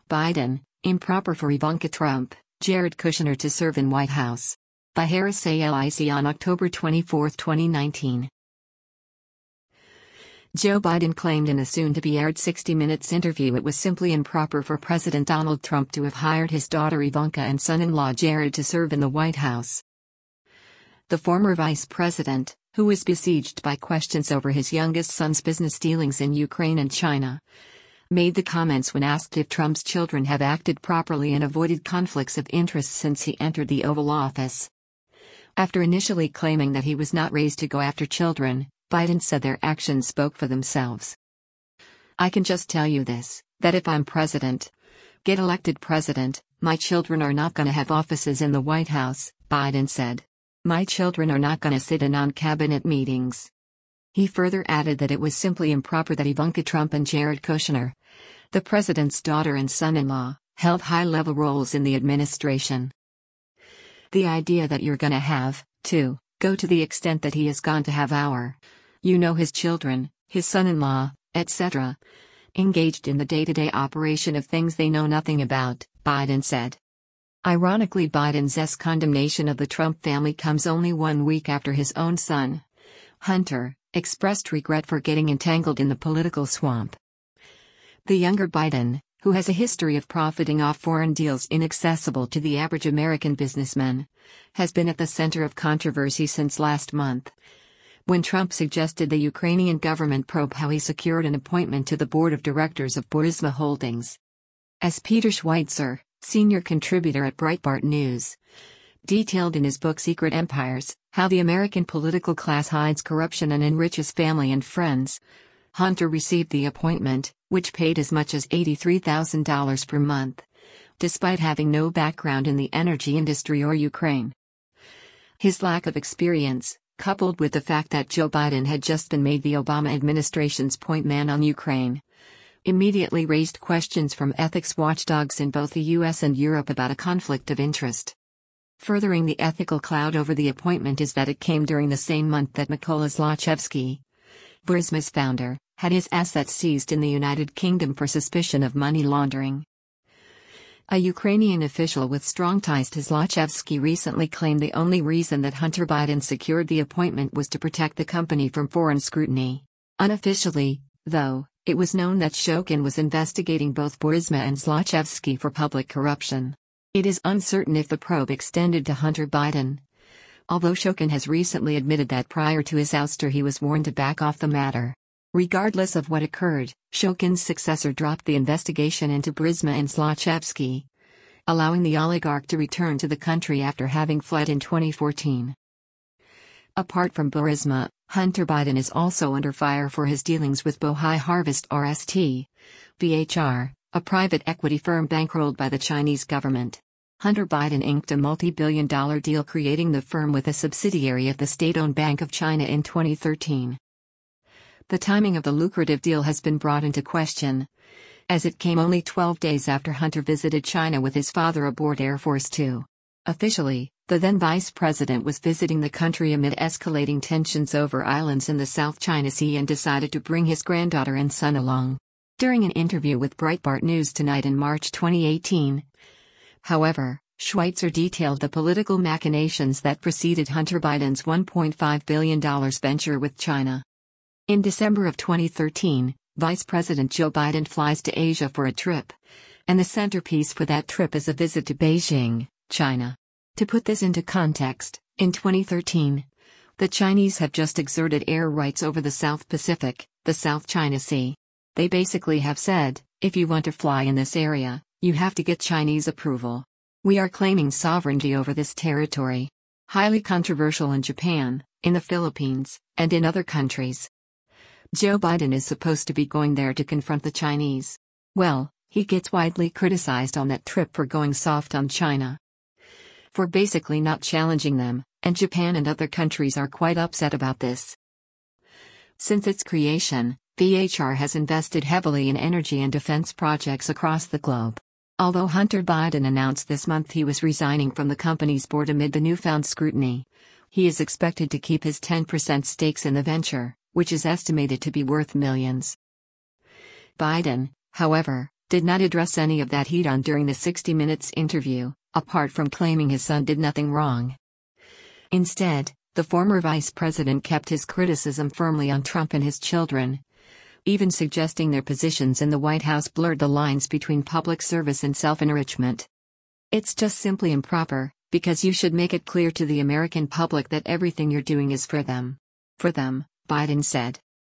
Biden, improper for Ivanka Trump, Jared Kushner to serve in White House. By Harris Alic on October 24, 2019. Joe Biden claimed in a soon-to-be-aired 60 Minutes interview it was simply improper for President Donald Trump to have hired his daughter Ivanka and son-in-law Jared to serve in the White House. The former vice president, who was besieged by questions over his youngest son's business dealings in Ukraine and China, made the comments when asked if Trump's children have acted properly and avoided conflicts of interest since he entered the Oval Office. After initially claiming that he was not raised to go after children, Biden said their actions spoke for themselves. "I can just tell you this, that if I'm get elected president, my children are not going to have offices in the White House," Biden said. "My children are not going to sit in on cabinet meetings." He further added that it was simply improper that Ivanka Trump and Jared Kushner, the president's daughter and son-in-law, held high-level roles in the administration. "The idea that you're going to have to go to the extent that he is gone to have his children, his son-in-law, etc., engaged in the day-to-day operation of things they know nothing about," Biden said. Ironically, Biden's condemnation of the Trump family comes only 1 week after his own son, Hunter, expressed regret for getting entangled in the political swamp. The younger Biden, who has a history of profiting off foreign deals inaccessible to the average American businessman, has been at the center of controversy since last month, when Trump suggested the Ukrainian government probe how he secured an appointment to the board of directors of Burisma Holdings. As Peter Schweitzer, senior contributor at Breitbart News, detailed in his book Secret Empires, How the American Political Class Hides Corruption and Enriches Family and Friends, Hunter received the appointment, which paid as much as $83,000 per month, despite having no background in the energy industry or Ukraine. His lack of experience, coupled with the fact that Joe Biden had just been made the Obama administration's point man on Ukraine, immediately raised questions from ethics watchdogs in both the US and Europe about a conflict of interest. Furthering the ethical cloud over the appointment is that it came during the same month that Mykola Zlochevsky, Burisma's founder, had his assets seized in the United Kingdom for suspicion of money laundering. A Ukrainian official with strong ties to Zlochevsky recently claimed the only reason that Hunter Biden secured the appointment was to protect the company from foreign scrutiny. Unofficially, though, it was known that Shokin was investigating both Burisma and Zlochevsky for public corruption. It is uncertain if the probe extended to Hunter Biden, although Shokin has recently admitted that prior to his ouster he was warned to back off the matter. Regardless of what occurred, Shokin's successor dropped the investigation into Burisma and Zlochevsky, allowing the oligarch to return to the country after having fled in 2014. Apart from Burisma, Hunter Biden is also under fire for his dealings with Bohai Harvest RST, BHR, a private equity firm bankrolled by the Chinese government. Hunter Biden inked a multi-billion-dollar deal creating the firm with a subsidiary of the state-owned Bank of China in 2013. The timing of the lucrative deal has been brought into question, as it came only 12 days after Hunter visited China with his father aboard Air Force Two. Officially, the then vice president was visiting the country amid escalating tensions over islands in the South China Sea and decided to bring his granddaughter and son along. During an interview with Breitbart News Tonight in March 2018, however, Schweitzer detailed the political machinations that preceded Hunter Biden's $1.5 billion venture with China. In December of 2013, Vice President Joe Biden flies to Asia for a trip, and the centerpiece for that trip is a visit to Beijing, China. To put this into context, in 2013, the Chinese have just exerted air rights over the South Pacific, the South China Sea. They basically have said, if you want to fly in this area, you have to get Chinese approval. We are claiming sovereignty over this territory. Highly controversial in Japan, in the Philippines, and in other countries. Joe Biden is supposed to be going there to confront the Chinese. Well, he gets widely criticized on that trip for going soft on China, for basically not challenging them, and Japan and other countries are quite upset about this. Since its creation, BHR has invested heavily in energy and defense projects across the globe. Although Hunter Biden announced this month he was resigning from the company's board amid the newfound scrutiny, he is expected to keep his 10% stakes in the venture, which is estimated to be worth millions. Biden, however, did not address any of that heat on during the 60 Minutes interview, apart from claiming his son did nothing wrong. Instead, the former vice president kept his criticism firmly on Trump and his children, even suggesting their positions in the White House blurred the lines between public service and self-enrichment. "It's just simply improper, because you should make it clear to the American public that everything you're doing is for them." For them, Biden said.